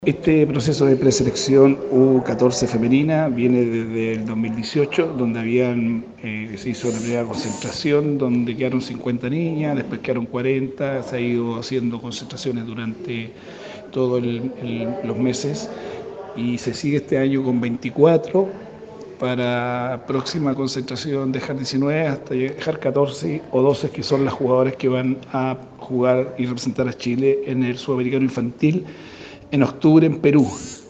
Este proceso de preselección U14 femenina viene desde el 2018, donde se hizo la primera concentración, donde quedaron 50 niñas, después quedaron 40, se ha ido haciendo concentraciones durante todos los meses y se sigue este año con 24 para próxima concentración dejar 19 hasta dejar 14 o 12 que son las jugadoras que van a jugar y representar a Chile en el Sudamericano Infantil en octubre en Perú.